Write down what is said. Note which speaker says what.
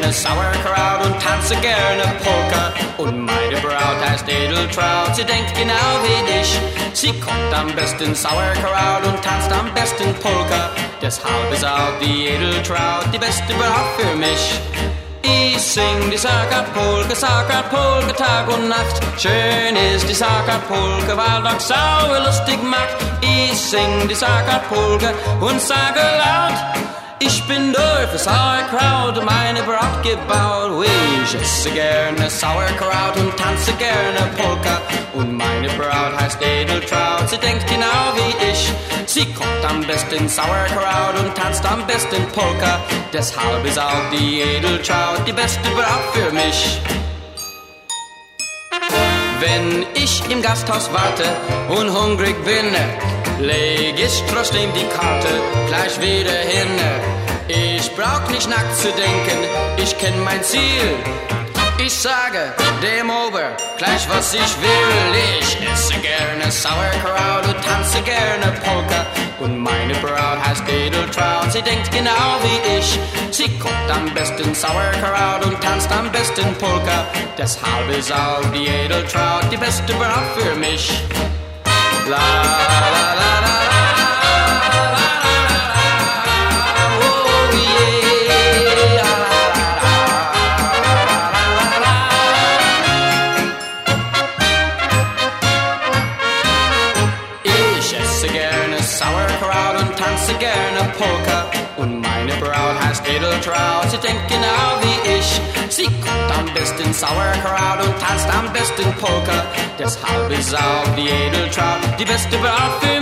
Speaker 1: gerne Sauerkraut und tanze gerne Polka. Und meine Braut heißt Edeltraut, sie denkt genau wie ich. Sie kocht am besten Sauerkraut und tanzt am besten Polka. Deshalb ist auch die Edeltraut die beste Braut für mich. Ich sing die Sackert-Polka, Sackert-Polka Tag und Nacht. Schön ist die Sackert-Polka, weil doch sauer lustig macht. Ich sing die Sackert-Polka und sage laut: Ich bin durch für Sauerkraut, meine Braut gebaut. Ich esse gerne Sauerkraut und tanze gerne Polka. Und meine Braut heißt Edeltraut, sie denkt genau wie ich. Sie kocht am besten Sauerkraut und tanzt am besten Polka. Deshalb ist auch die Edeltraut die beste Braut für mich. Wenn ich im Gasthaus warte und hungrig bin, leg ich trotzdem die Karte gleich wieder hin. Ich brauch nicht nackt zu denken, ich kenn mein Ziel. Ich sage dem Ober gleich was ich will. Ich esse gerne Sauerkraut und tanze gerne Polka. Und meine Braut heißt Edeltraut, sie denkt genau wie ich. Sie kocht am besten Sauerkraut und tanzt am besten Polka. Deshalb ist auch die Edeltraut die beste Braut für mich. La la la la. Sauerkraut und tanze gerne Polka. Und meine Braut heißt Edeltraut, sie denkt genau wie ich. Sie kocht am besten Sauerkraut und tanzt am besten Polka. Deshalb ist auch die Edeltraut die beste Braut für